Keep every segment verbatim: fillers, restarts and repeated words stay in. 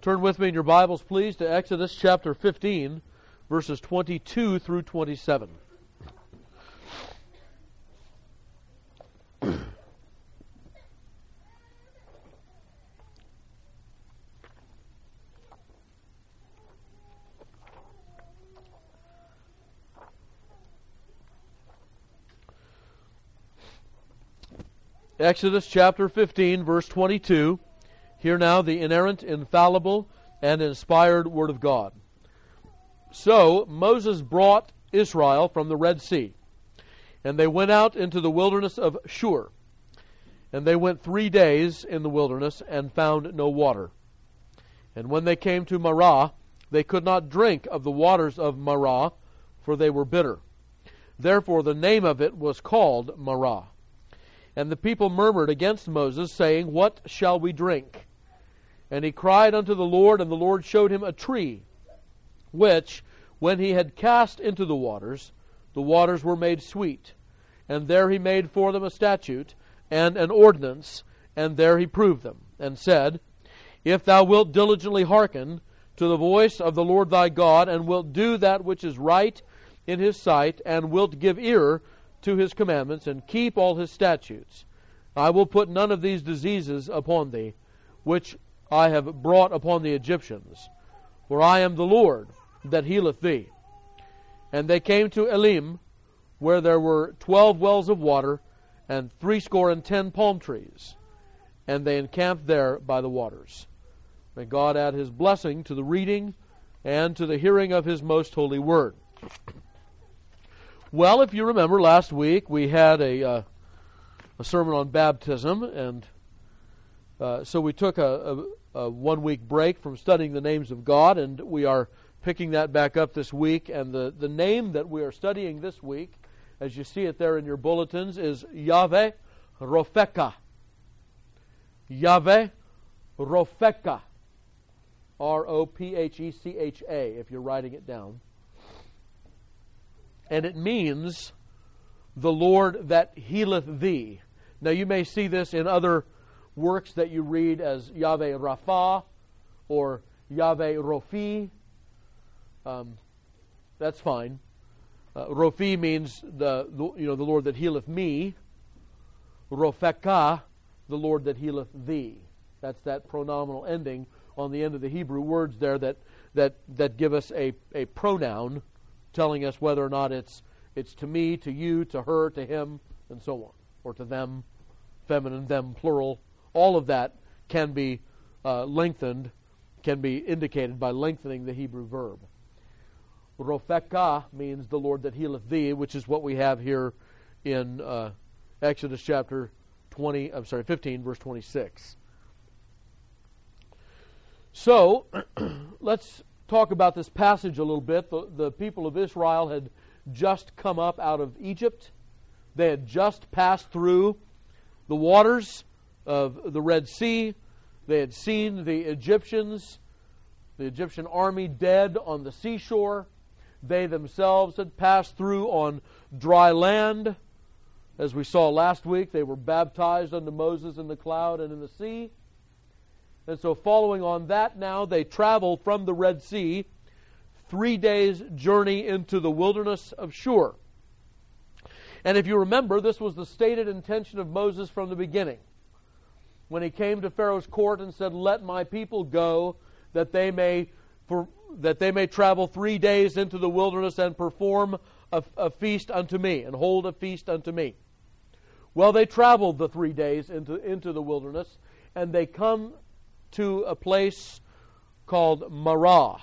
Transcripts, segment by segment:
Turn with me in your Bibles, please, to Exodus chapter fifteen, verses twenty-two through twenty-seven. Exodus chapter fifteen, verse twenty-two. Hear now the inerrant, infallible, and inspired Word of God. So Moses brought Israel from the Red Sea, and they went out into the wilderness of Shur. And they went three days in the wilderness, and found no water. And when they came to Marah, they could not drink of the waters of Marah, for they were bitter. Therefore the name of it was called Marah. And the people murmured against Moses, saying, What shall we drink? And he cried unto the Lord, and the Lord showed him a tree, which, when he had cast into the waters, the waters were made sweet. And there he made for them a statute and an ordinance, and there he proved them, and said, If thou wilt diligently hearken to the voice of the Lord thy God, and wilt do that which is right in his sight, and wilt give ear to his commandments, and keep all his statutes, I will put none of these diseases upon thee, which I have brought upon the Egyptians. For I am the Lord that healeth thee. And they came to Elim, where there were twelve wells of water, and threescore and ten palm trees. And they encamped there by the waters. May God add his blessing to the reading and to the hearing of his most holy word. Well, if you remember, last week we had a, uh, a sermon on baptism, and uh, so we took a, a, a one-week break from studying the names of God, and we are picking that back up this week. And the, the name that we are studying this week, as you see it there in your bulletins, is Yahweh Rophekah. Yahweh Rophekah. R O P H E C H A, if you're writing it down. And it means the Lord that healeth thee. Now you may see this in other works that you read as Yahweh Rapha or Yahweh Rofi. Um, that's fine. Uh, Rofi means the, the you know the Lord that healeth me. Rophekah, the Lord that healeth thee. That's that pronominal ending on the end of the Hebrew words there that that that give us a, a pronoun, telling us whether or not it's it's to me, to you, to her, to him, and so on, or to them, feminine, them, plural. All of that can be uh, lengthened, can be indicated by lengthening the Hebrew verb. Rophekah means the Lord that healeth thee, which is what we have here in uh, Exodus chapter twenty. I'm sorry, fifteen, verse twenty-six. So let's talk about this passage a little bit. The, the people of Israel had just come up out of Egypt. They had just passed through the waters of the Red Sea. They had seen the Egyptians, the Egyptian army dead on the seashore. They themselves had passed through on dry land. As we saw last week, they were baptized unto Moses in the cloud and in the sea. And so following on that now, they travel from the Red Sea, three days' journey into the wilderness of Shur. And if you remember, this was the stated intention of Moses from the beginning. When he came to Pharaoh's court and said, Let my people go, that they may for, that they may travel three days into the wilderness and perform a, a feast unto me, and hold a feast unto me. Well, they traveled the three days into, into the wilderness, and they come to a place called Marah.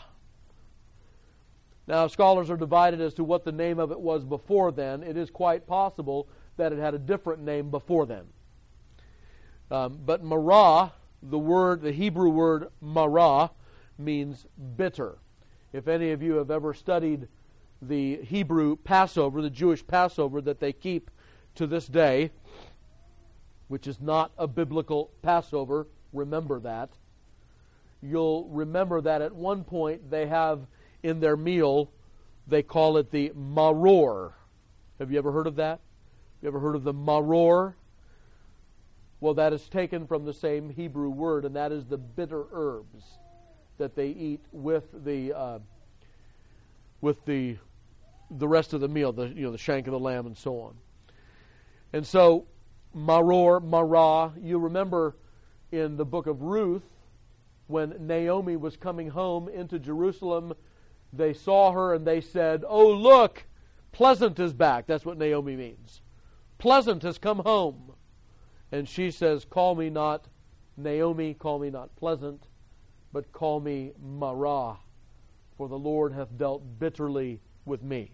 Now, scholars are divided as to what the name of it was before then. It is quite possible that it had a different name before then. Um, but Marah, the word, the Hebrew word Marah, means bitter. If any of you have ever studied the Hebrew Passover, the Jewish Passover that they keep to this day, which is not a biblical Passover, remember that. You'll remember that at one point they have in their meal, they call it the maror. Have you ever heard of that? You ever heard of the maror? Well, that is taken from the same Hebrew word, and that is the bitter herbs. that they eat with the uh, with the the rest of the meal, the you know the shank of the lamb and so on. And so maror, marah, you remember in the book of Ruth when Naomi was coming home into Jerusalem, they saw her and they said, "Oh look, pleasant is back." That's what Naomi means. Pleasant has come home. And she says, "Call me not Naomi, call me not pleasant, but call me Marah, for the Lord hath dealt bitterly with me."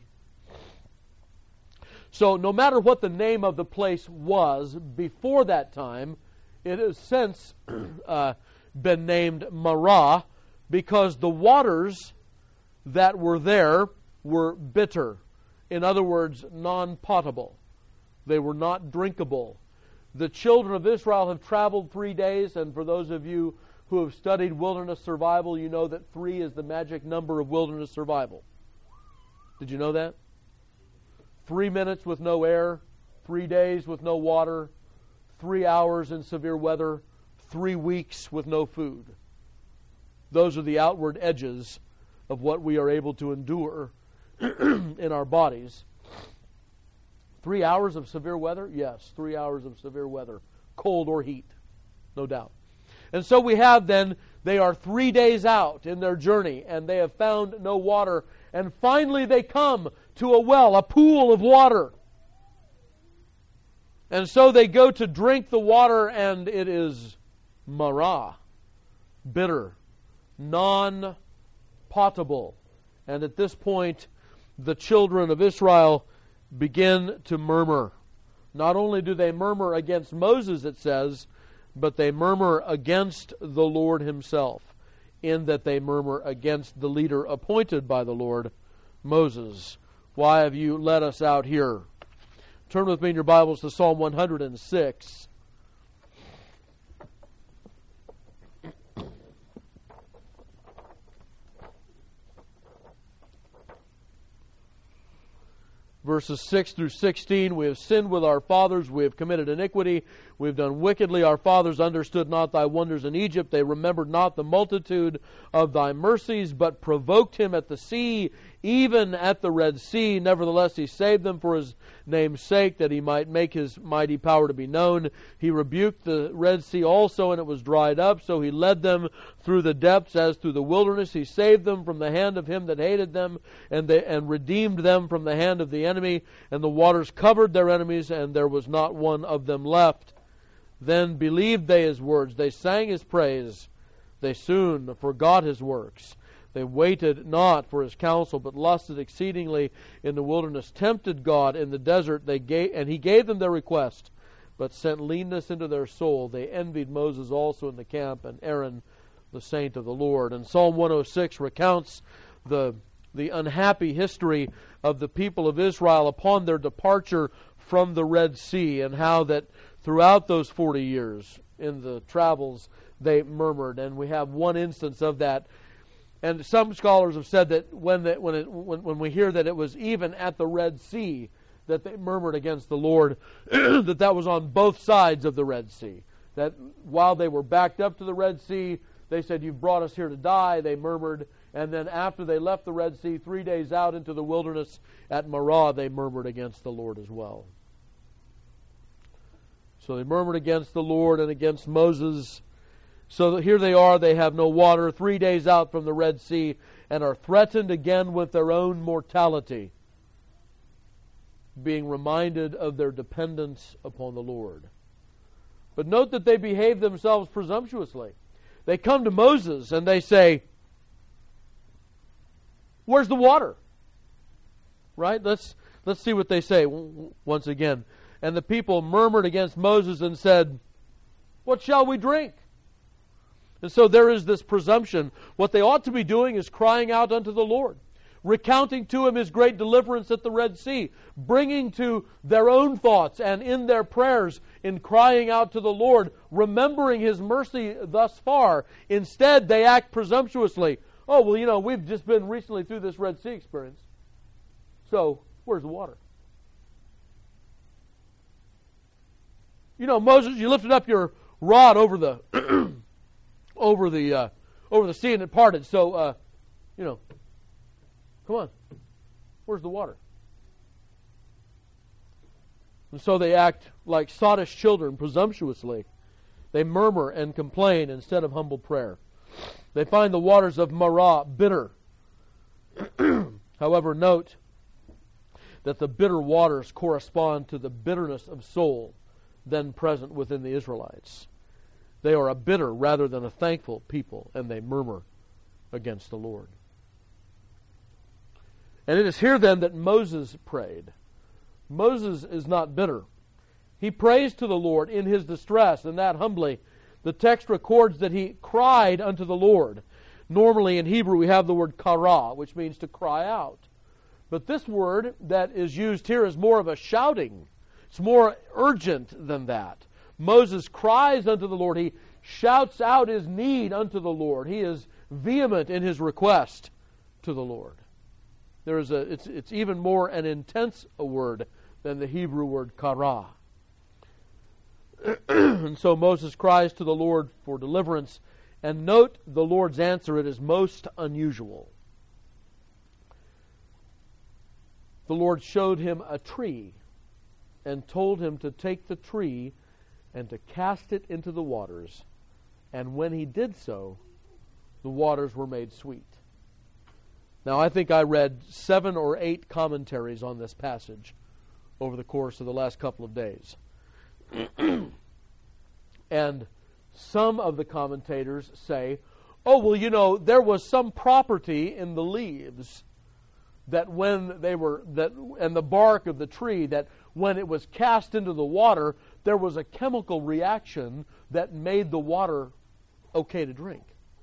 So no matter what the name of the place was before that time, it has since uh, been named Marah because the waters that were there were bitter. In other words, non-potable. They were not drinkable. The children of Israel have traveled three days, and for those of you who have studied wilderness survival, you know that three is the magic number of wilderness survival. Did you know that? Three minutes with no air, three days with no water, three hours in severe weather, three weeks with no food. Those are the outward edges of what we are able to endure in our bodies. Three hours of severe weather? Yes, three hours of severe weather, cold or heat, no doubt. And so we have then, they are three days out in their journey, and they have found no water, and finally they come to a well, a pool of water. And so they go to drink the water, and it is marah, bitter, non-potable. And at this point, the children of Israel begin to murmur. Not only do they murmur against Moses, it says, but they murmur against the Lord himself, in that they murmur against the leader appointed by the Lord, Moses. Why have you led us out here? Turn with me in your Bibles to Psalm one hundred six. Verses six through sixteen, "We have sinned with our fathers, we have committed iniquity, we have done wickedly. Our fathers understood not thy wonders in Egypt. They remembered not the multitude of thy mercies, but provoked him at the sea, even at the Red Sea. Nevertheless, he saved them for his name's sake, that he might make his mighty power to be known. He rebuked the Red Sea also, and it was dried up. So he led them through the depths as through the wilderness. He saved them from the hand of him that hated them, and they, and redeemed them from the hand of the enemy. And the waters covered their enemies, and there was not one of them left. Then believed they his words. They sang his praise. They soon forgot his works. They waited not for his counsel, but lusted exceedingly in the wilderness, tempted God in the desert, they gave, and he gave them their request, but sent leanness into their soul. They envied Moses also in the camp, and Aaron, the saint of the Lord." And Psalm one oh six recounts the, the unhappy history of the people of Israel upon their departure from the Red Sea, and how that throughout those forty years in the travels they murmured. And we have one instance of that. And some scholars have said that when the, when, it, when when we hear that it was even at the Red Sea that they murmured against the Lord, that that was on both sides of the Red Sea. That while they were backed up to the Red Sea, they said, "You've brought us here to die." They murmured. And then after they left the Red Sea, three days out into the wilderness at Marah, they murmured against the Lord as well. So they murmured against the Lord and against Moses. So here they are, they have no water, three days out from the Red Sea, and are threatened again with their own mortality, being reminded of their dependence upon the Lord. But note that they behave themselves presumptuously. They come to Moses and they say, "Where's the water?" Right? Let's, let's see what they say once again. "And the people murmured against Moses and said, What shall we drink?" And so there is this presumption. What they ought to be doing is crying out unto the Lord, recounting to him his great deliverance at the Red Sea, bringing to their own thoughts and in their prayers, in crying out to the Lord, remembering his mercy thus far. Instead, they act presumptuously. "Oh, well, you know, we've just been recently through this Red Sea experience. So, where's the water? You know, Moses, you lifted up your rod over the over the uh, over the sea and it parted. So, uh, you know, come on. Where's the water? And so they act like sottish children, presumptuously. They murmur and complain instead of humble prayer. They find the waters of Marah bitter. However, note that the bitter waters correspond to the bitterness of soul then present within the Israelites. They are a bitter rather than a thankful people, and they murmur against the Lord. And it is here then that Moses prayed. Moses is not bitter. He prays to the Lord in his distress, and that humbly. The text records that he cried unto the Lord. Normally in Hebrew we have the word kara, which means to cry out. But this word that is used here is more of a shouting. It's more urgent than that. Moses cries unto the Lord. He shouts out his need unto the Lord. He is vehement in his request to the Lord. There is a, it's, it's even more an intense a word than the Hebrew word kara. And so Moses cries to the Lord for deliverance. And note the Lord's answer, it is most unusual. The Lord showed him a tree and told him to take the tree and to cast it into the waters. And when he did so, the waters were made sweet. Now, I think I read seven or eight commentaries on this passage over the course of the last couple of days. And some of the commentators say, oh, well, you know, there was some property in the leaves that when they were, that and the bark of the tree, that when it was cast into the water, there was a chemical reaction that made the water okay to drink.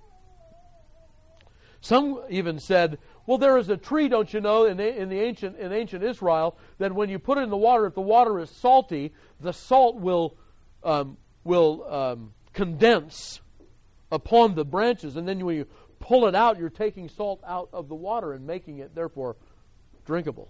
Some even said, well, there is a tree, don't you know, in, in the ancient in ancient Israel, that when you put it in the water, if the water is salty, the salt will um, will um, condense upon the branches, and then when you pull it out, you're taking salt out of the water and making it, therefore, drinkable.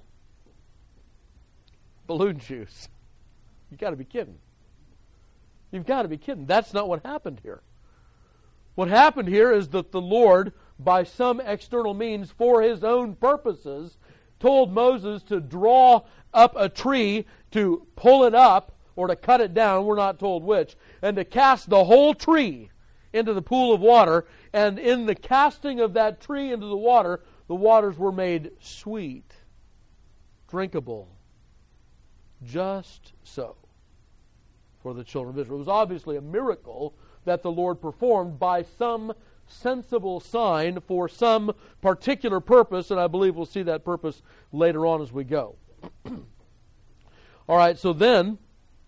Balloon juice. You've got to be kidding. You've got to be kidding. That's not what happened here. What happened here is that the Lord, by some external means, for His own purposes, told Moses to draw up a tree, to pull it up, or to cut it down, we're not told which, and to cast the whole tree into the pool of water. And in the casting of that tree into the water, the waters were made sweet, drinkable, just so, for the children of Israel. It was obviously a miracle that the Lord performed by some sensible sign for some particular purpose, and I believe we'll see that purpose later on as we go. All right, so then,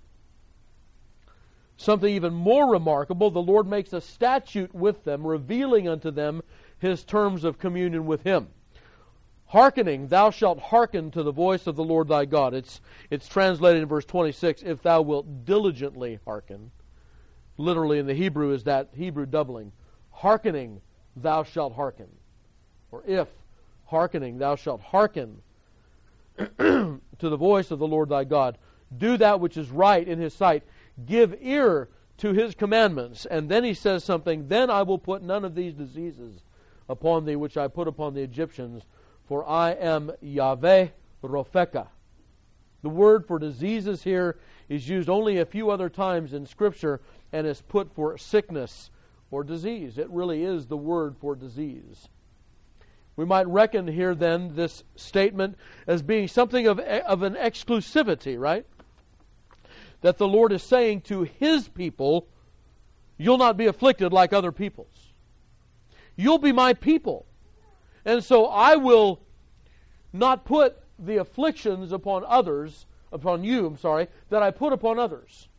something even more remarkable, the Lord makes a statute with them, revealing unto them His terms of communion with Him. Hearkening, thou shalt hearken to the voice of the Lord thy God. It's, it's translated in verse twenty-six, if thou wilt diligently hearken. Literally in the Hebrew is that Hebrew doubling. Hearkening, thou shalt hearken. Or if, hearkening, thou shalt hearken to the voice of the Lord thy God. Do that which is right in His sight. Give ear to His commandments. And then He says something, then I will put none of these diseases upon thee which I put upon the Egyptians, for I am Yahweh Ropheka. The word for diseases here is used only a few other times in Scripture and is put for sickness or disease. It really is the word for disease. We might reckon here then this statement as being something of, of an exclusivity, right? That the Lord is saying to His people, you'll not be afflicted like other peoples. You'll be my people. And so I will not put the afflictions upon others, upon you, I'm sorry, that I put upon others.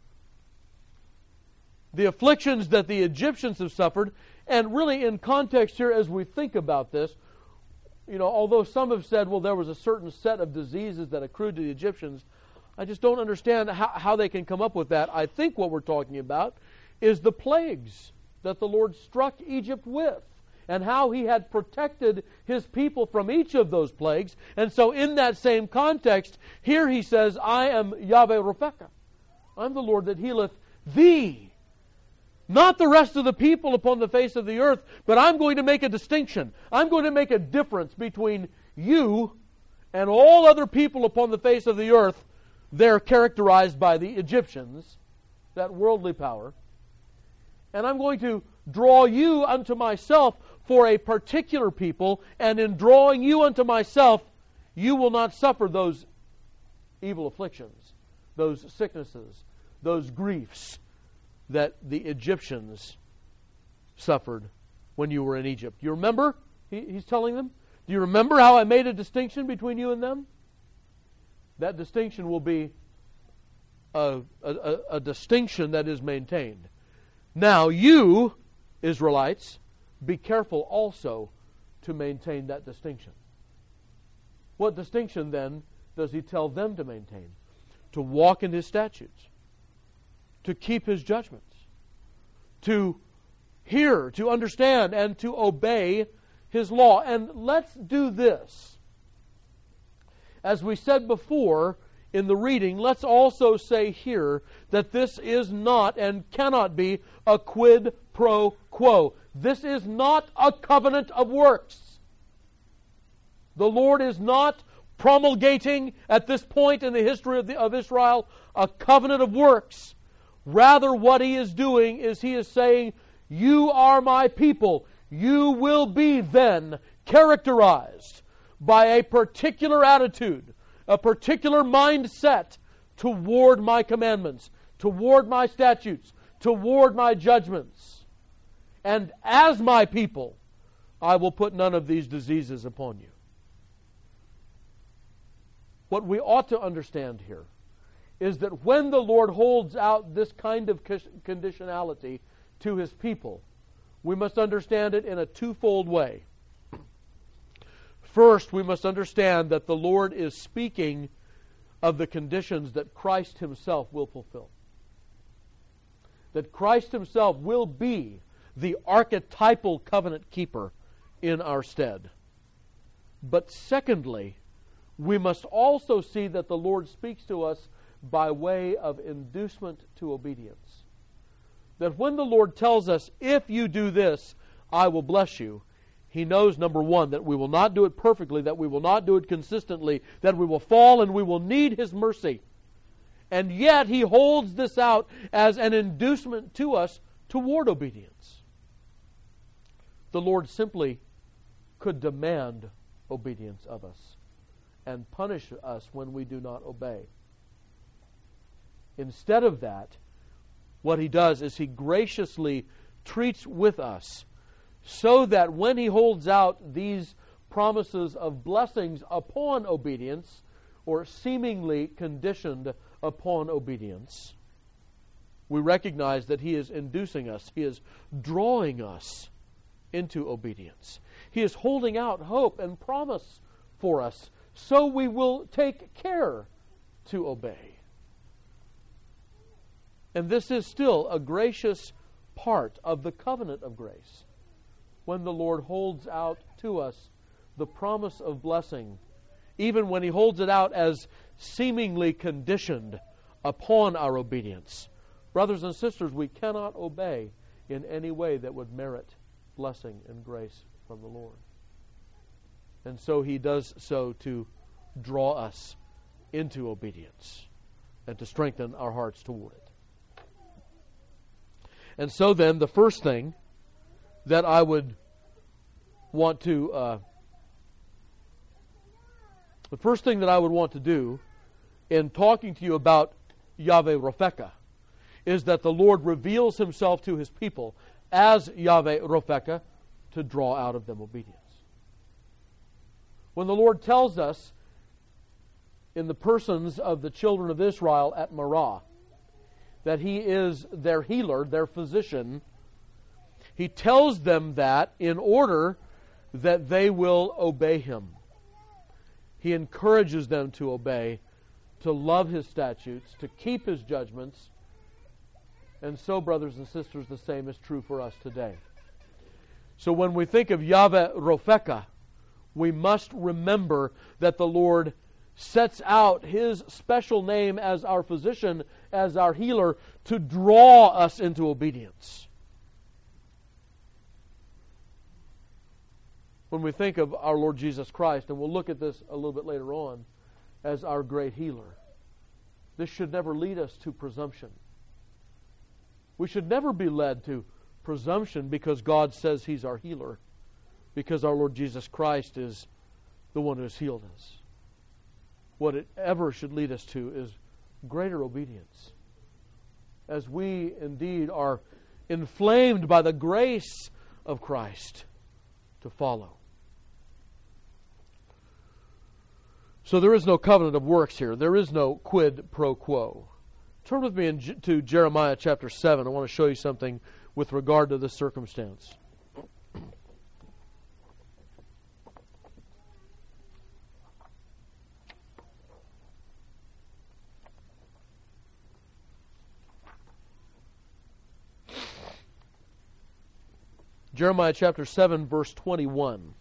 The afflictions that the Egyptians have suffered, and really in context here as we think about this, you know, although some have said, well, there was a certain set of diseases that accrued to the Egyptians, I just don't understand how, how they can come up with that. I think what we're talking about is the plagues that the Lord struck Egypt with, and how He had protected His people from each of those plagues. And so in that same context, here He says, I am Yahweh Ropheka. I'm the Lord that healeth thee. Not the rest of the people upon the face of the earth, but I'm going to make a distinction. I'm going to make a difference between you and all other people upon the face of the earth. They're characterized by the Egyptians, that worldly power. And I'm going to draw you unto myself for a particular people, and in drawing you unto myself, you will not suffer those evil afflictions, those sicknesses, those griefs that the Egyptians suffered when you were in Egypt. You remember? He, he's telling them. Do you remember how I made a distinction between you and them? That distinction will be a, a, a distinction that is maintained. Now, you, Israelites, be careful also to maintain that distinction. What distinction, then, does he tell them to maintain? To walk in his statutes, to keep his judgments, to hear, to understand, and to obey his law. And let's do this. As we said before in the reading, let's also say here that this is not and cannot be a quid pro quo. This is not a covenant of works. The Lord is not promulgating at this point in the history of, the, of Israel a covenant of works. Rather, what he is doing is he is saying, you are my people. You will be then characterized by a particular attitude, a particular mindset toward my commandments, toward my statutes, toward my judgments. And as my people, I will put none of these diseases upon you. What we ought to understand here is that when the Lord holds out this kind of conditionality to his people, we must understand it in a twofold way. First, we must understand that the Lord is speaking of the conditions that Christ himself will fulfill. That Christ himself will be the archetypal covenant keeper in our stead. But secondly, we must also see that the Lord speaks to us by way of inducement to obedience. That when the Lord tells us, if you do this, I will bless you, he knows, number one, that we will not do it perfectly, that we will not do it consistently, that we will fall and we will need his mercy. And yet he holds this out as an inducement to us toward obedience. The Lord simply could demand obedience of us and punish us when we do not obey. Instead of that, what he does is he graciously treats with us so that when he holds out these promises of blessings upon obedience, or seemingly conditioned upon obedience, we recognize that he is inducing us, he is drawing us into obedience. He is holding out hope and promise for us, so we will take care to obey. And this is still a gracious part of the covenant of grace, when the Lord holds out to us the promise of blessing, even when he holds it out as seemingly conditioned upon our obedience. Brothers and sisters, we cannot obey in any way that would merit blessing and grace from the Lord. And so he does so to draw us into obedience and to strengthen our hearts toward it. And so then, the first thing that I would want to, uh, the first thing that I would want to do in talking to you about Yahweh Rophekah is that the Lord reveals himself to his people as Yahweh Rophekah to draw out of them obedience. When the Lord tells us in the persons of the children of Israel at Marah that he is their healer, their physician, he tells them that in order that they will obey him. He encourages them to obey, to love his statutes, to keep his judgments. And so, brothers and sisters, the same is true for us today. So when we think of Yahweh Rophekah, we must remember that the Lord sets out his special name as our physician, as our healer, to draw us into obedience. when we think of our Lord Jesus Christ, and we'll look at this a little bit later on, as our great healer. This should never lead us to presumption. We should never be led to presumption because God says He's our healer, because our Lord Jesus Christ is the one who has healed us. What it ever should lead us to is greater obedience, as we indeed are inflamed by the grace of Christ to follow. So there is no covenant of works here. There is no quid pro quo. Turn with me in, to Jeremiah chapter seven. I want to show you something with regard to this circumstance. Jeremiah chapter seven, verse twenty-one.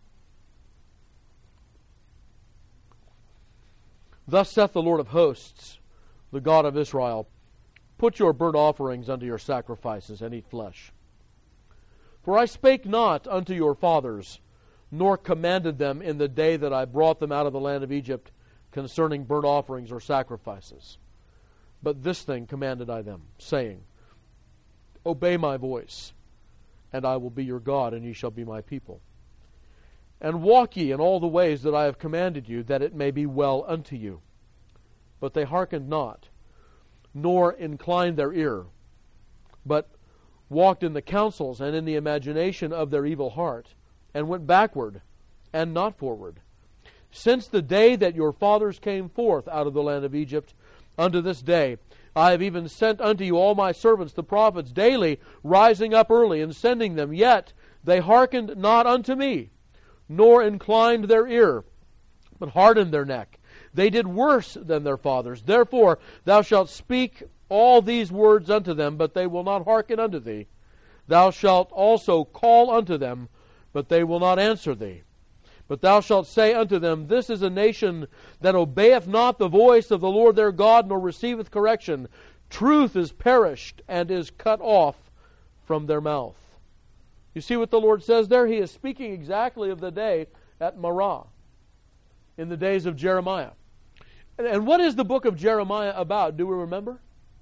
Thus saith the Lord of hosts, the God of Israel, put your burnt offerings unto your sacrifices, and eat flesh. For I spake not unto your fathers, nor commanded them in the day that I brought them out of the land of Egypt concerning burnt offerings or sacrifices. But this thing commanded I them, saying, Obey my voice, and I will be your God, and ye shall be my people. And walk ye in all the ways that I have commanded you, that it may be well unto you. But they hearkened not, nor inclined their ear, but walked in the counsels and in the imagination of their evil heart, and went backward, and not forward. Since the day that your fathers came forth out of the land of Egypt, unto this day, I have even sent unto you all my servants the prophets daily, rising up early and sending them. Yet they hearkened not unto me, nor inclined their ear, but hardened their neck. They did worse than their fathers. Therefore thou shalt speak all these words unto them, but they will not hearken unto thee. Thou shalt also call unto them, but they will not answer thee. But thou shalt say unto them, This is a nation that obeyeth not the voice of the Lord their God, nor receiveth correction. Truth is perished, and is cut off from their mouth. You see what the Lord says there? He is speaking exactly of the day at Marah, in the days of Jeremiah. And what is the book of Jeremiah about? Do we remember?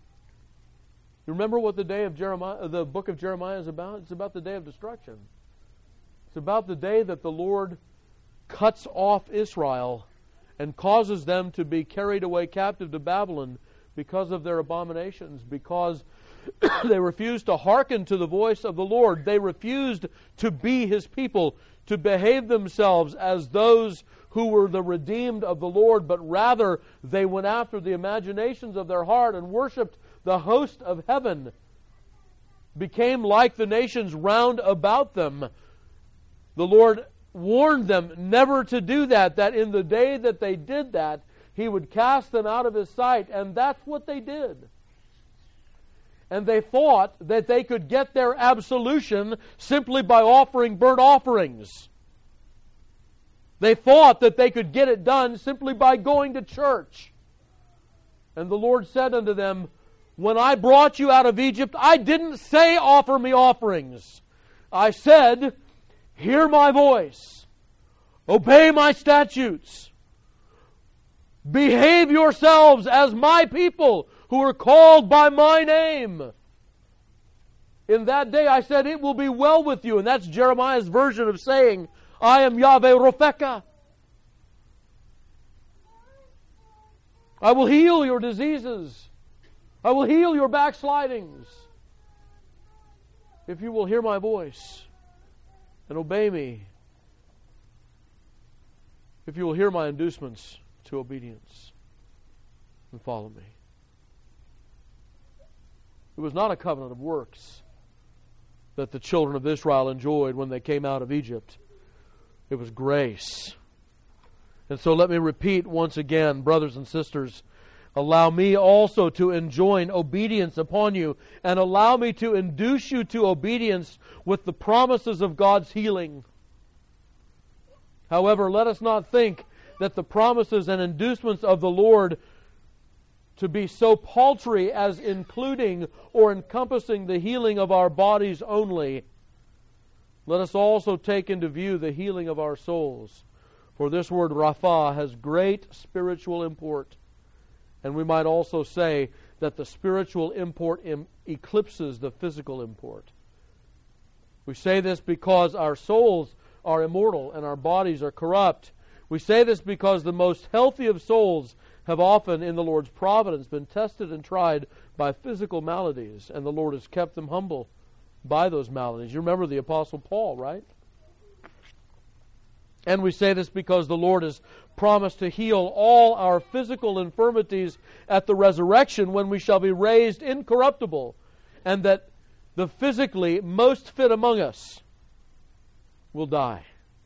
You remember what the day of Jeremiah, the book of Jeremiah is about? It's about the day of destruction. It's about the day that the Lord cuts off Israel and causes them to be carried away captive to Babylon because of their abominations, because they refused to hearken to the voice of the Lord. They refused to be His people, to behave themselves as those who were the redeemed of the Lord, but rather they went after the imaginations of their heart and worshipped the host of heaven, became like the nations round about them. The Lord warned them never to do that, that in the day that they did that, He would cast them out of His sight, and that's what they did. And they thought that they could get their absolution simply by offering burnt offerings. They thought that they could get it done simply by going to church. And the Lord said unto them, When I brought you out of Egypt, I didn't say offer me offerings. I said, Hear my voice. Obey my statutes. Behave yourselves as my people who are called by my name. In that day I said, It will be well with you. And that's Jeremiah's version of saying, I am Yahweh Ropheka. I will heal your diseases. I will heal your backslidings. If you will hear my voice and obey me. If you will hear my inducements to obedience and follow me. It was not a covenant of works that the children of Israel enjoyed when they came out of Egypt. It was grace. And so let me repeat once again, brothers and sisters, allow me also to enjoin obedience upon you, and allow me to induce you to obedience with the promises of God's healing. However, let us not think that the promises and inducements of the Lord to be so paltry as including or encompassing the healing of our bodies only. let us also take into view the healing of our souls. For this word Rapha has great spiritual import. And we might also say that the spiritual import em- eclipses the physical import. We say this because our souls are immortal and our bodies are corrupt. We say this because the most healthy of souls have often, in the Lord's providence, been tested and tried by physical maladies, and the Lord has kept them humble by those maladies. You remember the Apostle Paul, right? And we say this because the Lord has promised to heal all our physical infirmities at the resurrection when we shall be raised incorruptible, and that the physically most fit among us will die.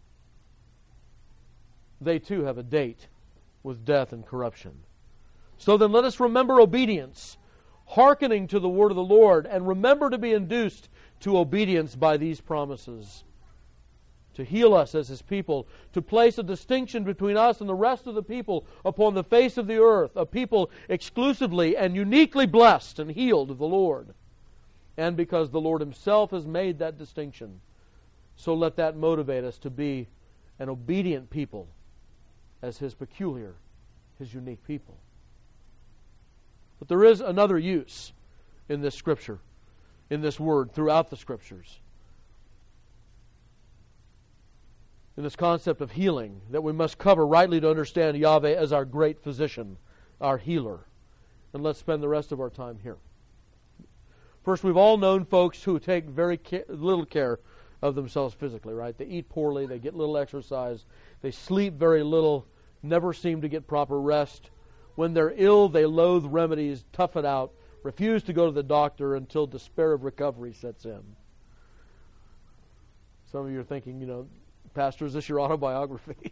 They too have a date with death and corruption. So then let us remember obedience, hearkening to the word of the Lord, and remember to be induced to obedience by these promises. To heal us as His people, to place a distinction between us and the rest of the people upon the face of the earth, a people exclusively and uniquely blessed and healed of the Lord. And because the Lord Himself has made that distinction, so let that motivate us to be an obedient people as His peculiar, His unique people. But there is another use in this Scripture, in this word, throughout the Scriptures. In this concept of healing that we must cover rightly to understand Yahweh as our great physician, our healer. And let's spend the rest of our time here. First, we've all known folks who take very ca- little care of themselves physically, right? They eat poorly, they get little exercise, they sleep very little, never seem to get proper rest. When they're ill, they loathe remedies, tough it out, refuse to go to the doctor until despair of recovery sets in. Some of you are thinking, you know, Pastor, is this your autobiography?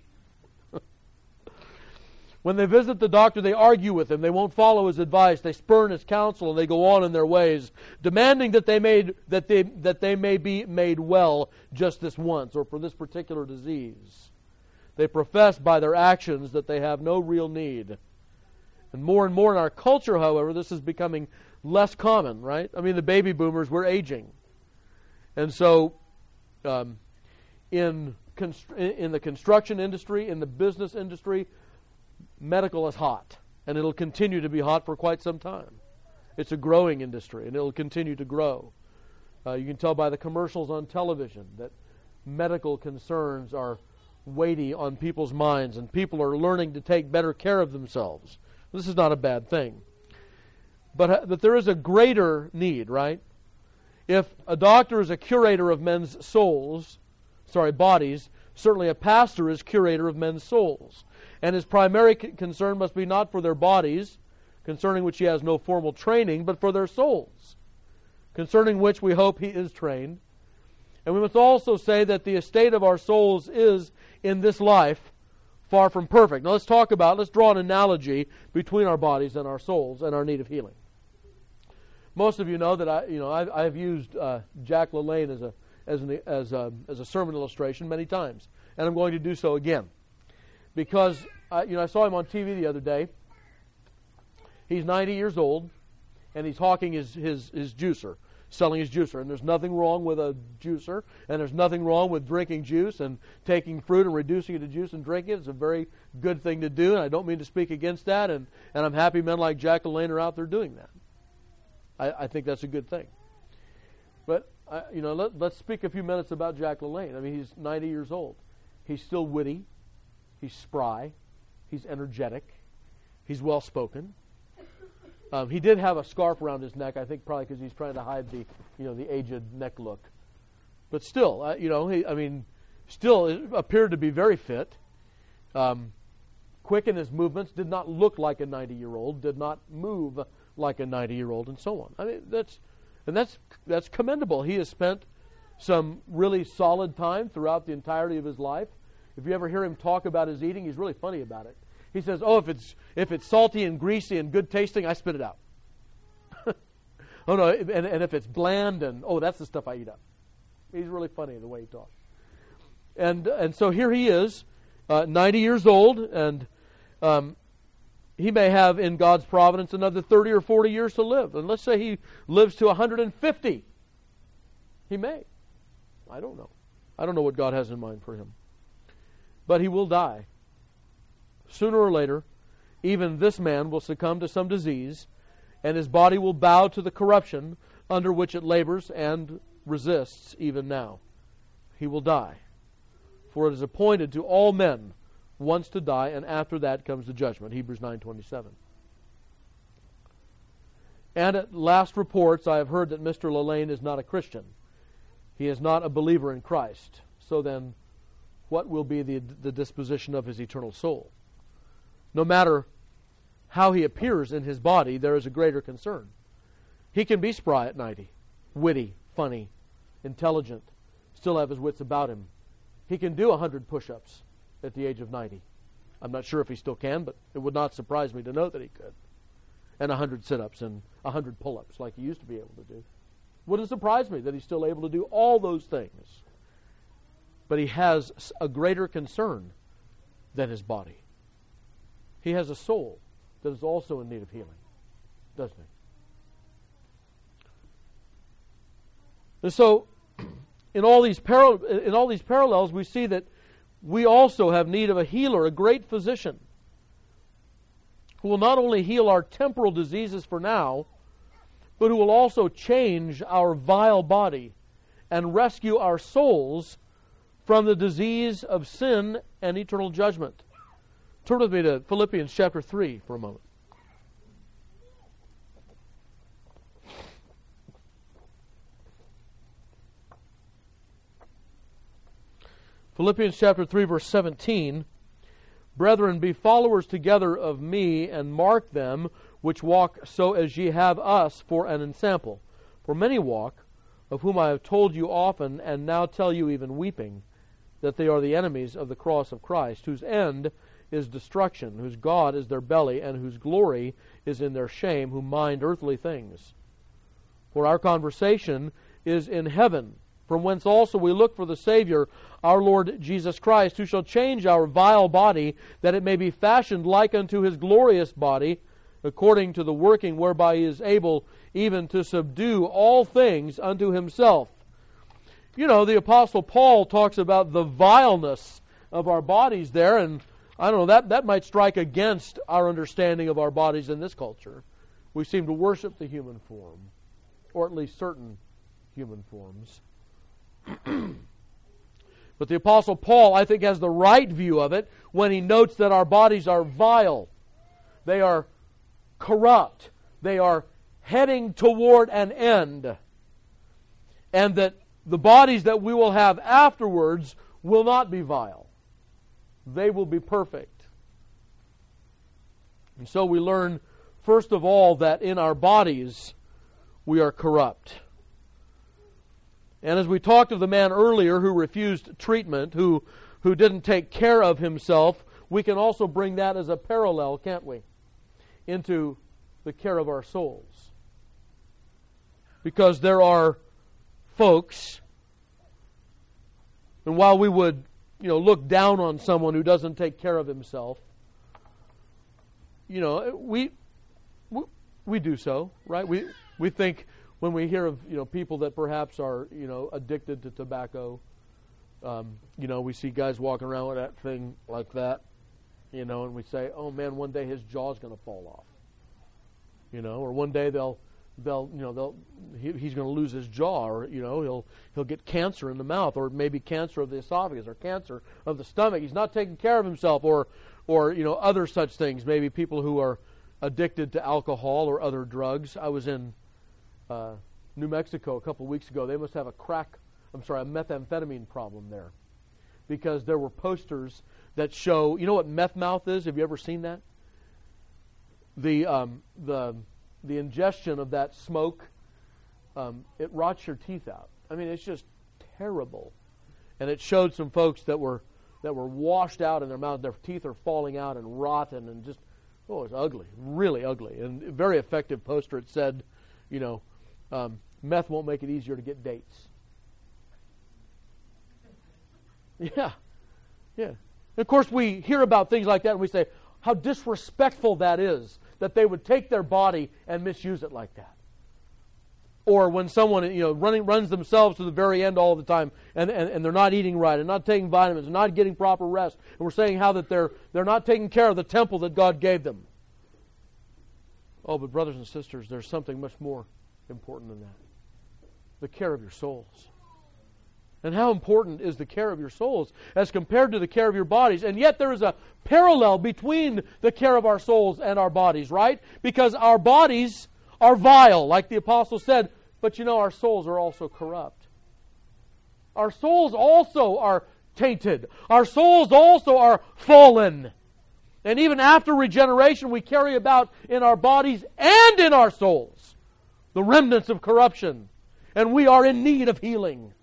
When they visit the doctor, they argue with him. They won't follow his advice. They spurn his counsel, and they go on in their ways, demanding that they made that they that they may be made well just this once, or for this particular disease. They profess by their actions that they have no real need. And more and more in our culture, however, this is becoming less common, right? I mean, the baby boomers, we're aging. And so, um, in const- in the construction industry, in the business industry, medical is hot, and it'll continue to be hot for quite some time. It's a growing industry, and it'll continue to grow. Uh, you can tell by the commercials on television that medical concerns are weighty on people's minds, and people are learning to take better care of themselves. This is not a bad thing. But, uh, but there is a greater need, right? If a doctor is a curator of men's souls, sorry, bodies, certainly a pastor is curator of men's souls. And his primary c- concern must be not for their bodies, concerning which he has no formal training, but for their souls, concerning which we hope he is trained. And we must also say that the estate of our souls is, in this life, far from perfect. Now let's talk about, let's draw an analogy between our bodies and our souls and our need of healing. Most of you know that I, you know, I've, I've used uh, Jack LaLanne as a as an as a as a sermon illustration many times, and I'm going to do so again, because I, you know I saw him on T V the other day. He's ninety years old, and he's hawking his his his juicer, selling his juicer, and there's nothing wrong with a juicer, and there's nothing wrong with drinking juice and taking fruit and reducing it to juice and drinking it. It's a very good thing to do, and I don't mean to speak against that, and, and I'm happy men like Jack LaLanne are out there doing that. I, I think that's a good thing. But, uh, you know, let, let's speak a few minutes about Jack LaLanne. I mean, he's ninety years old. He's still witty. He's spry. He's energetic. He's well-spoken. Um, he did have a scarf around his neck, I think probably because he's trying to hide the, you know, the aged neck look. But still, uh, you know, he, I mean, still appeared to be very fit. Um, quick in his movements, did not look like a ninety-year-old, did not move like a ninety-year-old, and so on. I mean, that's and that's that's commendable. He has spent some really solid time throughout the entirety of his life. If you ever hear him talk about his eating, he's really funny about it. He says, "Oh, if it's if it's salty and greasy and good tasting, I spit it out." Oh no, and, and if it's bland and oh, that's the stuff I eat up. He's really funny the way he talks. And and so here he is, uh, ninety years old, and um, he may have in God's providence another thirty or forty years to live. And let's say he lives to one hundred fifty. He may. I don't know. I don't know what God has in mind for him. But he will die. Sooner or later, even this man will succumb to some disease, and his body will bow to the corruption under which it labors and resists even now. He will die. For it is appointed to all men once to die, and after that comes the judgment. Hebrews nine twenty-seven. And at last reports, I have heard that Mister Lelane is not a Christian. He is not a believer in Christ. So then, what will be the, the disposition of his eternal soul? No matter how he appears in his body, there is a greater concern. He can be spry at ninety, witty, funny, intelligent, still have his wits about him. He can do a hundred push-ups at the age of ninety. I'm not sure if he still can, but it would not surprise me to know that he could. And a hundred sit-ups and a hundred pull-ups like he used to be able to do. Wouldn't surprise me that he's still able to do all those things. But he has a greater concern than his body. He has a soul that is also in need of healing, doesn't he? And so, in all these paral- in all these parallels, we see that we also have need of a healer, a great physician, who will not only heal our temporal diseases for now, but who will also change our vile body and rescue our souls from the disease of sin and eternal judgment. Turn with me to Philippians chapter three for a moment. Philippians chapter three, verse seventeen. Brethren, be followers together of me, and mark them which walk so as ye have us for an ensample. For many walk, of whom I have told you often, and now tell you even weeping, that they are the enemies of the cross of Christ, whose end is destruction, whose God is their belly, and whose glory is in their shame, who mind earthly things. For our conversation is in heaven, from whence also we look for the Savior, our Lord Jesus Christ, who shall change our vile body, that it may be fashioned like unto his glorious body, according to the working whereby he is able even to subdue all things unto himself. You know, the Apostle Paul talks about the vileness of our bodies there, and I don't know, that, that might strike against our understanding of our bodies in this culture. We seem to worship the human form, or at least certain human forms. But the Apostle Paul, I think, has the right view of it when he notes that our bodies are vile. They are corrupt. They are heading toward an end. And that the bodies that we will have afterwards will not be vile. They will be perfect. And so we learn, first of all, that in our bodies we are corrupt. And as we talked of the man earlier who refused treatment, who, who didn't take care of himself, we can also bring that as a parallel, can't we, into the care of our souls. Because there are folks, and while we would, you know, look down on someone who doesn't take care of himself, you know, we we, we do so, right? We we think when we hear of, you know, people that perhaps are, you know, addicted to tobacco, um, you know, we see guys walking around with that thing like that, you know, and we say, oh man, one day his jaw's going to fall off, you know, or one day they'll they'll you know they'll he, he's going to lose his jaw, or you know he'll he'll get cancer in the mouth, or maybe cancer of the esophagus, or cancer of the stomach. He's not taking care of himself, or or you know other such things. Maybe people who are addicted to alcohol or other drugs. I was in uh, New Mexico a couple of weeks ago. They must have a crack, I'm sorry, a methamphetamine problem there, because there were posters that show. You know what meth mouth is? Have you ever seen that? The um, the The ingestion of that smoke, um, it rots your teeth out. I mean, it's just terrible. And it showed some folks that were that were washed out in their mouth. Their teeth are falling out and rotten, and just, oh, it's ugly, really ugly. And a very effective poster. It said, you know, um, meth won't make it easier to get dates. Yeah, yeah. And of course, we hear about things like that, and we say, how disrespectful that is, that they would take their body and misuse it like that. Or when someone, you know, running runs themselves to the very end all the time, and, and, and they're not eating right, and not taking vitamins, and not getting proper rest. And we're saying how that they're they're not taking care of the temple that God gave them. Oh, but brothers and sisters, there's something much more important than that. The care of your souls. And how important is the care of your souls as compared to the care of your bodies? And yet there is a parallel between the care of our souls and our bodies, right? Because our bodies are vile, like the apostle said, but you know, our souls are also corrupt. Our souls also are tainted. Our souls also are fallen. And even after regeneration, we carry about in our bodies and in our souls the remnants of corruption. And we are in need of healing.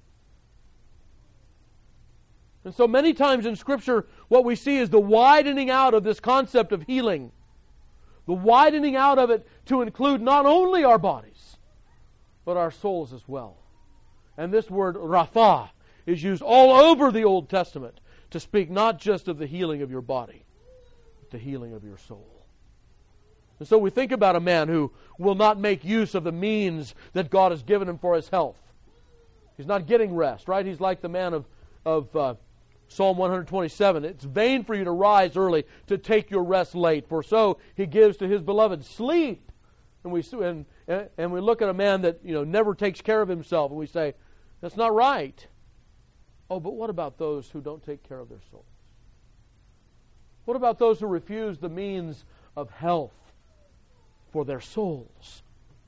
And so many times in Scripture, what we see is the widening out of this concept of healing. The widening out of it to include not only our bodies, but our souls as well. And this word rapha is used all over the Old Testament to speak not just of the healing of your body, but the healing of your soul. And so we think about a man who will not make use of the means that God has given him for his health. He's not getting rest, right? He's like the man of, of uh, Psalm one twenty-seven. It's vain for you to rise early, to take your rest late, for so he gives to his beloved sleep. And we and, and we look at a man that, you know, never takes care of himself, and we say, that's not right. Oh, but what about those who don't take care of their souls? What about those who refuse the means of health for their souls?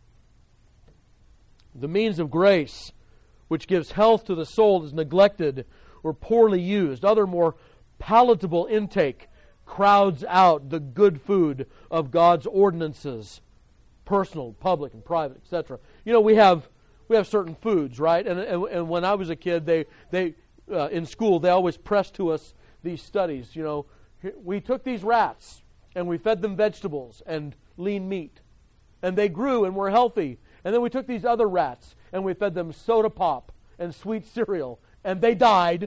The means of grace, which gives health to the soul, is neglected or poorly used. Other more palatable intake crowds out the good food of God's ordinances, personal, public, and private, et cetera. You know, we have we have certain foods, right? And and, and when I was a kid, they they uh, in school they always pressed to us these studies. You know, we took these rats and we fed them vegetables and lean meat, and they grew and were healthy. And then we took these other rats and we fed them soda pop and sweet cereal, and they died.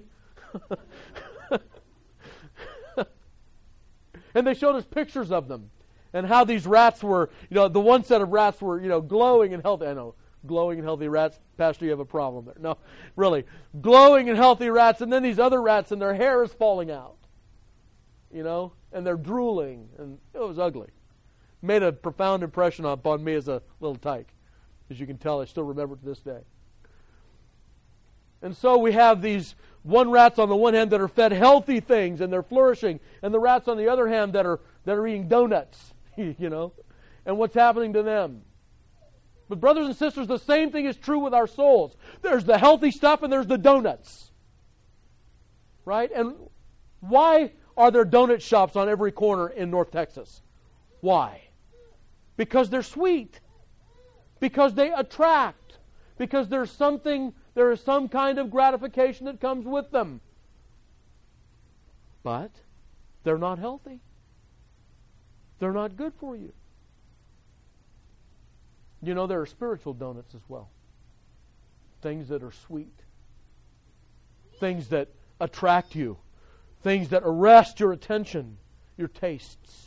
And they showed us pictures of them and how these rats were, you know, the one set of rats were, you know, glowing and healthy. I know, glowing and healthy rats, Pastor, you have a problem there. No, really, glowing and healthy rats, and then these other rats and their hair is falling out, you know, and they're drooling, and it was ugly. Made a profound impression upon me as a little tyke. As you can tell, I still remember it to this day. And so we have these one rats on the one hand that are fed healthy things and they're flourishing, and the rats on the other hand that are that are eating donuts, you know, and what's happening to them. But brothers and sisters, the same thing is true with our souls. There's the healthy stuff and there's the donuts. Right? And why are there donut shops on every corner in North Texas? Why? Because they're sweet. Because they attract. Because there's something, there is some kind of gratification that comes with them. But they're not healthy. They're not good for you. You know, there are spiritual donuts as well. Things that are sweet. Things that attract you. Things that arrest your attention, your tastes.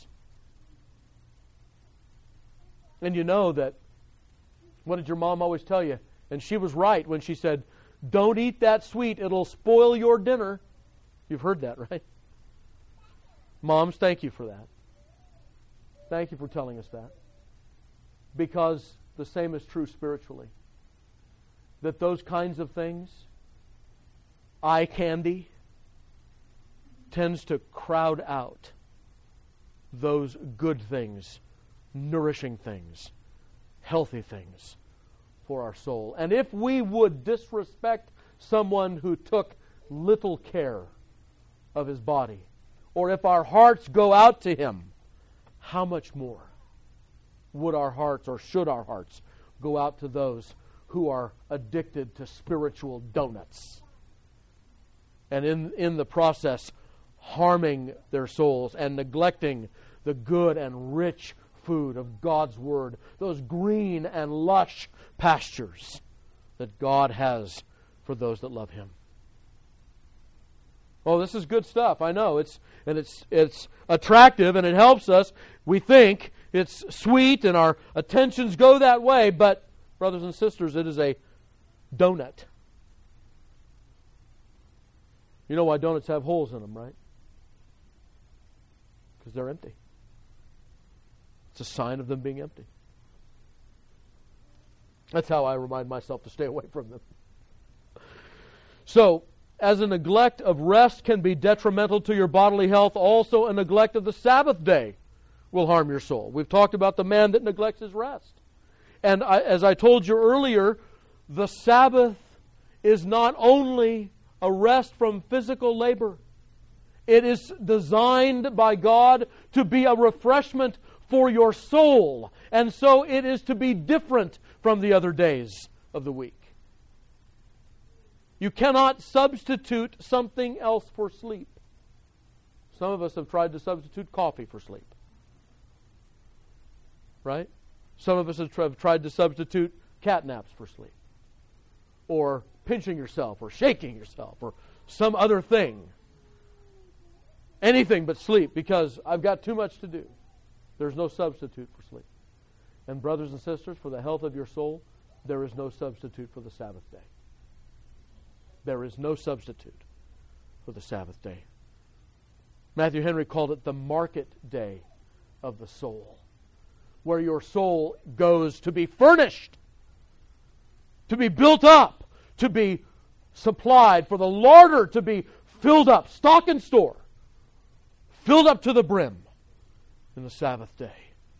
And you know that, what did your mom always tell you? And she was right when she said, don't eat that sweet, it'll spoil your dinner. You've heard that, right? Moms, thank you for that. Thank you for telling us that. Because the same is true spiritually. That those kinds of things, eye candy, tends to crowd out those good things, nourishing things, healthy things for our soul. And if we would disrespect someone who took little care of his body, or if our hearts go out to him, how much more would our hearts, or should our hearts, go out to those who are addicted to spiritual donuts, and in, in the process harming their souls and neglecting the good and rich food of God's Word, those green and lush pastures that God has for those that love Him. Oh, this is good stuff. I know. It's and it's it's attractive and it helps us. We think it's sweet and our attentions go that way, but Brothers and sisters, it is a donut. You know why donuts have holes in them, right? Because they're empty. It's a sign of them being empty. That's how I remind myself to stay away from them. So, as a neglect of rest can be detrimental to your bodily health, also a neglect of the Sabbath day will harm your soul. We've talked about the man that neglects his rest. And I, as I told you earlier, the Sabbath is not only a rest from physical labor. It is designed by God to be a refreshment for your soul. And so it is to be different from the other days of the week. You cannot substitute something else for sleep. Some of us have tried to substitute coffee for sleep. Right? Some of us have tried to substitute cat naps for sleep. Or pinching yourself, or shaking yourself, or some other thing. Anything but sleep, because I've got too much to do. There's no substitute for sleep. And brothers and sisters, for the health of your soul, there is no substitute for the Sabbath day. There is no substitute for the Sabbath day. Matthew Henry called it the market day of the soul, where your soul goes to be furnished, to be built up, to be supplied, for the larder to be filled up, stock and store, filled up to the brim in the Sabbath day.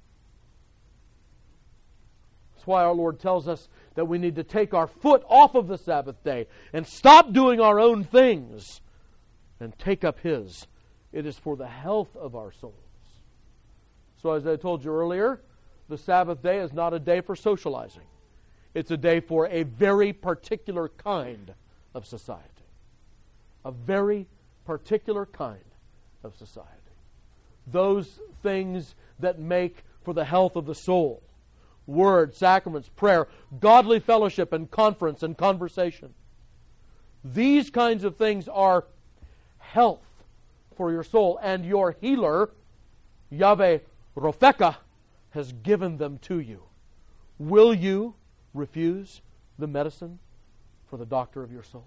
That's why our Lord tells us that we need to take our foot off of the Sabbath day and stop doing our own things and take up His. It is for the health of our souls. So as I told you earlier, the Sabbath day is not a day for socializing. It's a day for a very particular kind of society. A very particular kind of society. Those things that make for the health of the soul. Word, sacraments, prayer, godly fellowship and conference and conversation. These kinds of things are health for your soul. And your healer, Yahweh Rofeka, has given them to you. Will you refuse the medicine for the doctor of your soul?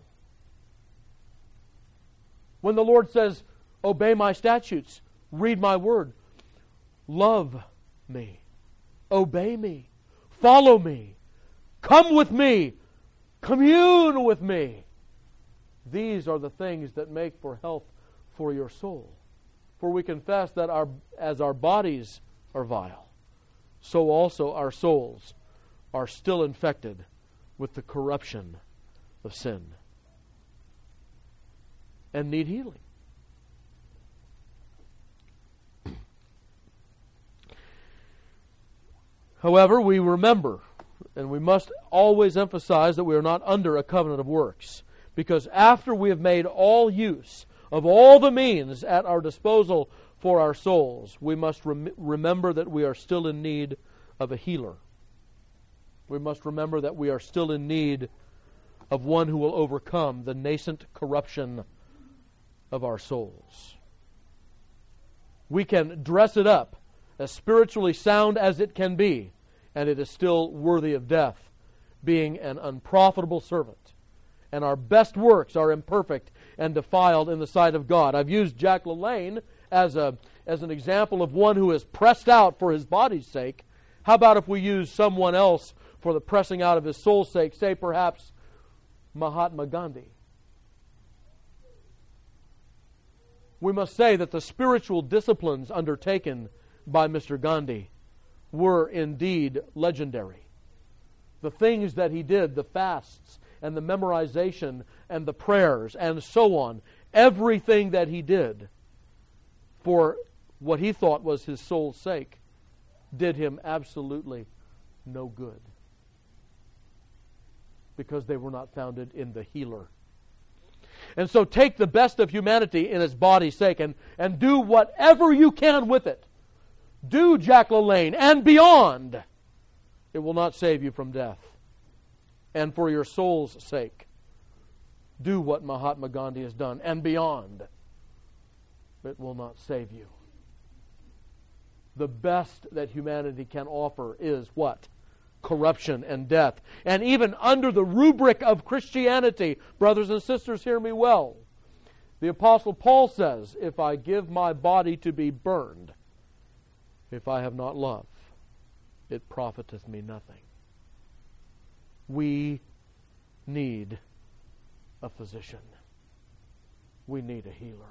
When the Lord says, obey my statutes, read my word, love me, obey me, follow me, come with me, commune with me. These are the things that make for health for your soul. For we confess that our, as our bodies are vile, so also our souls are still infected with the corruption of sin and need healing. However, we remember, and we must always emphasize that we are not under a covenant of works, because after we have made all use of all the means at our disposal for our souls, we must rem- remember that we are still in need of a healer. We must remember that we are still in need of one who will overcome the nascent corruption of our souls. We can dress it up as spiritually sound as it can be, and it is still worthy of death, being an unprofitable servant. And our best works are imperfect and defiled in the sight of God. I've used Jack LaLanne as a as an example of one who is pressed out for his body's sake. How about if we use someone else for the pressing out of his soul's sake? Say perhaps Mahatma Gandhi. We must say that the spiritual disciplines undertaken by Mister Gandhi were indeed legendary. The things that he did, the fasts and the memorization and the prayers and so on, everything that he did for what he thought was his soul's sake did him absolutely no good, because they were not founded in the healer. And so take the best of humanity in its body's sake and, and do whatever you can with it. Do Jack LaLanne and beyond. It will not save you from death. And for your soul's sake, do what Mahatma Gandhi has done and beyond. It will not save you. The best that humanity can offer is what? corruption and death. And even under the rubric of Christianity, brothers and sisters, hear me well. The Apostle Paul says, if I give my body to be burned, if I have not love, it profiteth me nothing. We need a physician. We need a healer.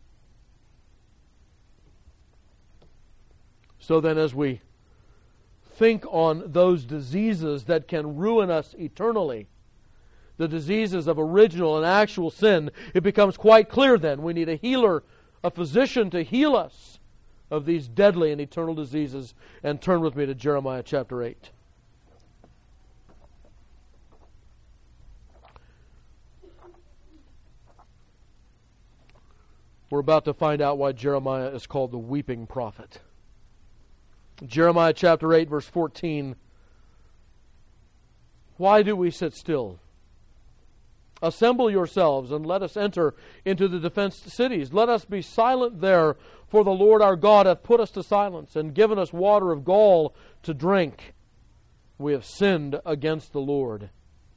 So then, as we think on those diseases that can ruin us eternally, the diseases of original and actual sin, it becomes quite clear then we need a healer, a physician to heal us of these deadly and eternal diseases. And turn with me to Jeremiah chapter eight. We're about to find out why Jeremiah is called the weeping prophet. Jeremiah chapter eight, verse fourteen. Why do we sit still? Assemble yourselves, and let us enter into the defenced cities. Let us be silent there, for the Lord our God hath put us to silence, and given us water of gall to drink. We have sinned against the Lord.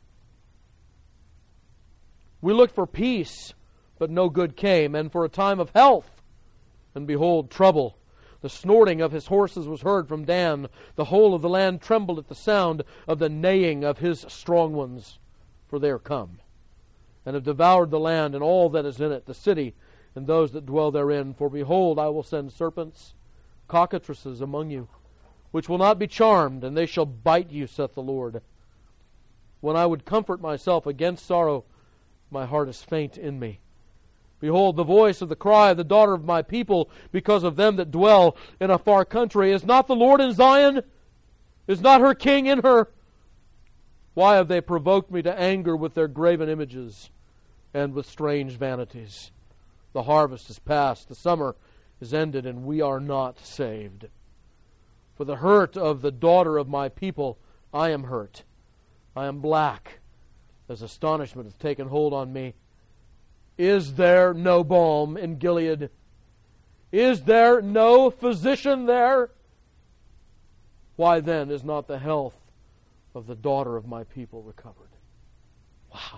We looked for peace, but no good came, and for a time of health, and behold, trouble. The snorting of his horses was heard from Dan. The whole of the land trembled at the sound of the neighing of his strong ones, for they are come, and have devoured the land and all that is in it, the city and those that dwell therein. For behold, I will send serpents, cockatrices among you, which will not be charmed, and they shall bite you, saith the Lord. When I would comfort myself against sorrow, my heart is faint in me. Behold, the voice of the cry of the daughter of my people, because of them that dwell in a far country. Is not the Lord in Zion? Is not her king in her? Why have they provoked me to anger with their graven images and with strange vanities? The harvest is past, the summer is ended, and we are not saved. For the hurt of the daughter of my people, I am hurt. I am black, as astonishment hath taken hold on me. Is there no balm in Gilead? Is there no physician there? Why then is not the health of the daughter of my people recovered? Wow.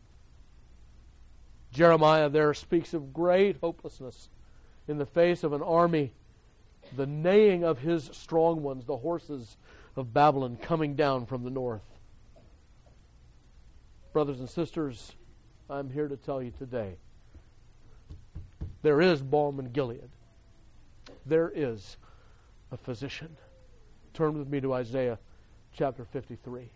Jeremiah there speaks of great hopelessness in the face of an army, the neighing of his strong ones, the horses of Babylon coming down from the north. Brothers and sisters, I'm here to tell you today, there is balm in Gilead. There is a physician. Turn with me to Isaiah chapter fifty-three.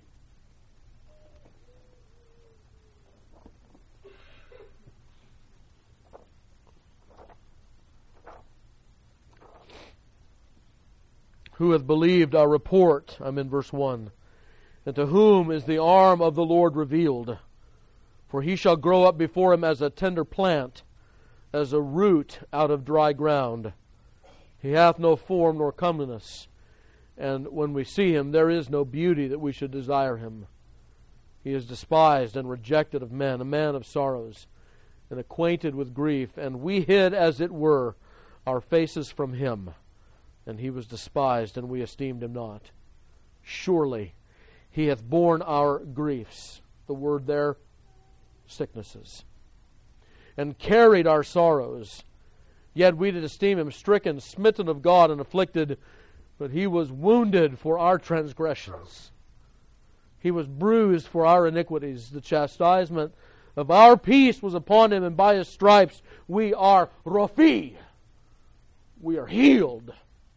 Who hath believed our report? I'm in verse one. And to whom is the arm of the Lord revealed? For he shall grow up before him as a tender plant, as a root out of dry ground. He hath no form nor comeliness, and when we see him, there is no beauty that we should desire him. He is despised and rejected of men, a man of sorrows, and acquainted with grief. And we hid, as it were, our faces from him. And he was despised, and we esteemed him not. Surely he hath borne our griefs. The word there, sicknesses. And carried our sorrows. Yet we did esteem him stricken, smitten of God, and afflicted. But he was wounded for our transgressions. He was bruised for our iniquities. The chastisement of our peace was upon him, and by his stripes we are Rophi. We are healed.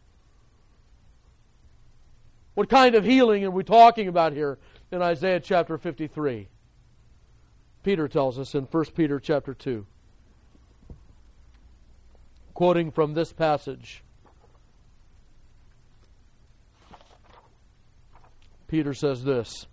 What kind of healing are we talking about here in Isaiah chapter fifty-three? Peter tells us in First Peter chapter two, quoting from this passage. Peter says this,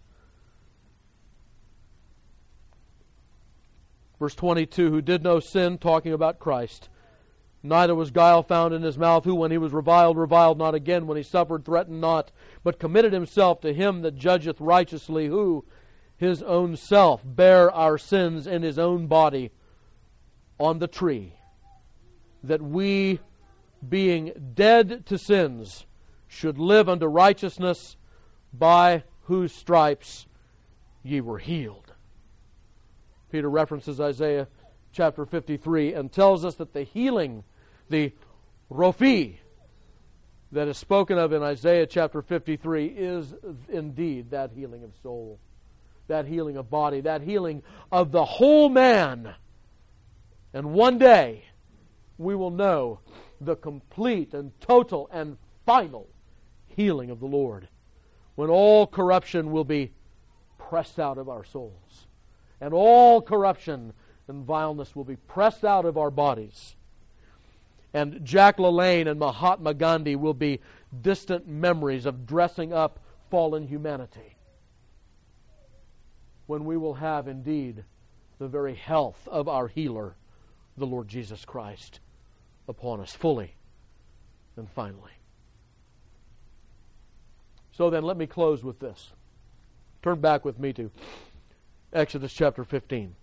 verse twenty-two, who did no sin, talking about Christ, neither was guile found in his mouth, who when he was reviled, reviled not again, when he suffered, threatened not, but committed himself to him that judgeth righteously, who his own self bare our sins in his own body on the tree, that we, being dead to sins, should live unto righteousness, by whose stripes ye were healed. Peter references Isaiah chapter fifty-three and tells us that the healing, the Rophi, that is spoken of in Isaiah chapter fifty-three is indeed that healing of soul, that healing of body, that healing of the whole man. And one day we will know the complete and total and final healing of the Lord, when all corruption will be pressed out of our souls, and all corruption and vileness will be pressed out of our bodies. And Jack LaLanne and Mahatma Gandhi will be distant memories of dressing up fallen humanity, when we will have indeed the very health of our healer, the Lord Jesus Christ, upon us fully and finally. So then, let me close with this. Turn back with me to Exodus chapter fifteen.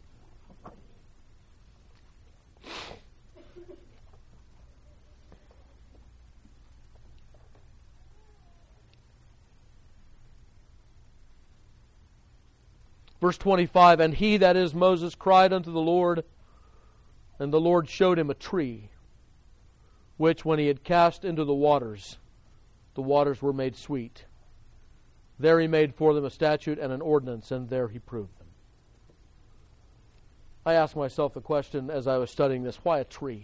Verse twenty-five, and he, that is Moses, cried unto the Lord, and the Lord showed him a tree, which when he had cast into the waters, the waters were made sweet. There he made for them a statute and an ordinance, and there he proved them. I asked myself the question as I was studying this, why a tree?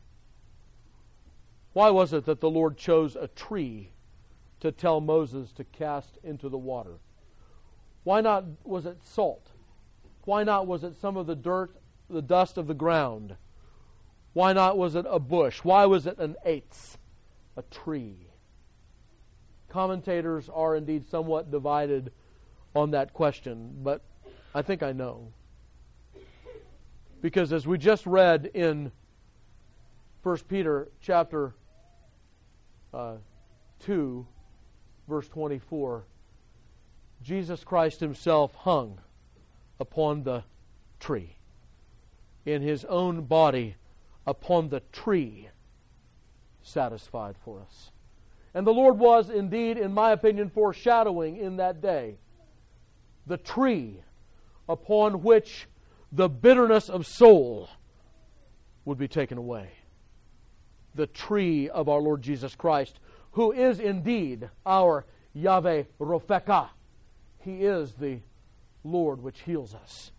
Why was it that the Lord chose a tree to tell Moses to cast into the water? Why not was it salt? Why not was it some of the dirt, the dust of the ground? Why not was it a bush? Why was it an eitz, a tree? Commentators are indeed somewhat divided on that question, but I think I know. Because as we just read in First Peter chapter uh, two, verse twenty-four, Jesus Christ himself hung upon the tree, in his own body upon the tree, satisfied for us. And the Lord was indeed, in my opinion, foreshadowing in that day the tree upon which the bitterness of soul would be taken away. The tree of our Lord Jesus Christ, who is indeed our Yahweh Rophekah. He is the Lord which heals us.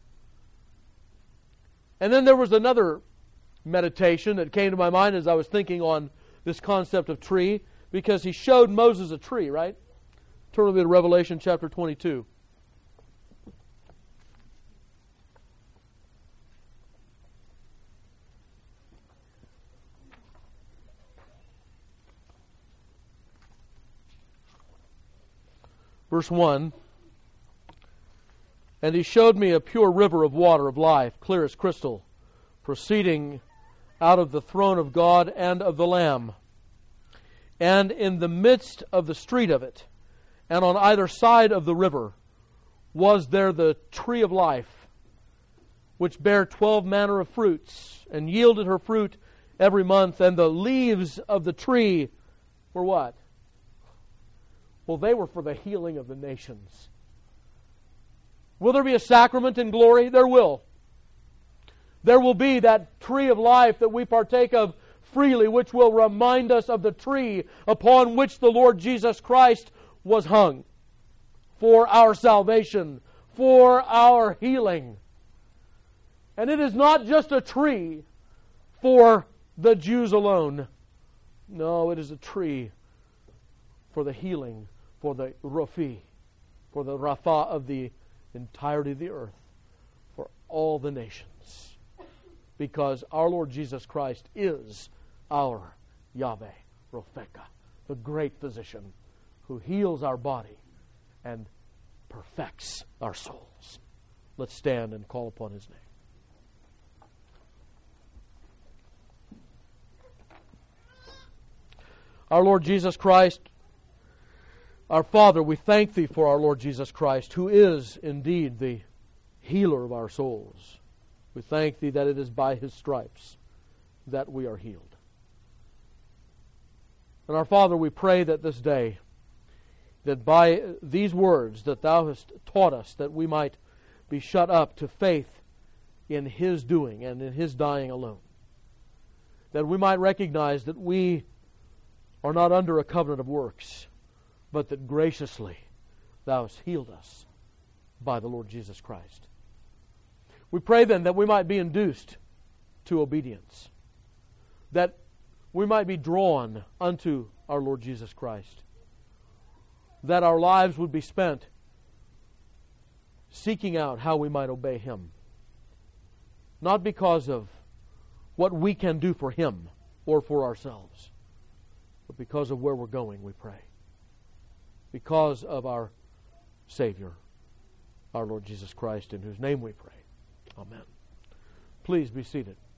And then there was another meditation that came to my mind as I was thinking on this concept of tree, because he showed Moses a tree, right? Turn with me to Revelation chapter twenty-two. Verse one, and he showed me a pure river of water of life, clear as crystal, proceeding out of the throne of God and of the Lamb. And in the midst of the street of it, and on either side of the river, was there the tree of life, which bare twelve manner of fruits, and yielded her fruit every month. And the leaves of the tree were what? Well, they were for the healing of the nations. Will there be a sacrament in glory? There will. There will be that tree of life that we partake of freely, which will remind us of the tree upon which the Lord Jesus Christ was hung for our salvation, for our healing. And it is not just a tree for the Jews alone. No, it is a tree for the healing, for the Rophi, for the Rapha of the entirety of the earth, for all the nations. Because our Lord Jesus Christ is our Yahweh Rophekah, the great physician who heals our body and perfects our souls. Let's stand and call upon His name. Our Lord Jesus Christ, our Father, we thank Thee for our Lord Jesus Christ, who is indeed the healer of our souls. We thank Thee that it is by His stripes that we are healed. And our Father, we pray that this day that by these words that Thou hast taught us, that we might be shut up to faith in His doing and in His dying alone. That we might recognize that we are not under a covenant of works, but that graciously Thou hast healed us by the Lord Jesus Christ. We pray then that we might be induced to obedience, that we might be drawn unto our Lord Jesus Christ, that our lives would be spent seeking out how we might obey Him, not because of what we can do for Him or for ourselves, but because of where we're going, we pray. Because of our Savior, our Lord Jesus Christ, in whose name we pray. Amen. Please be seated.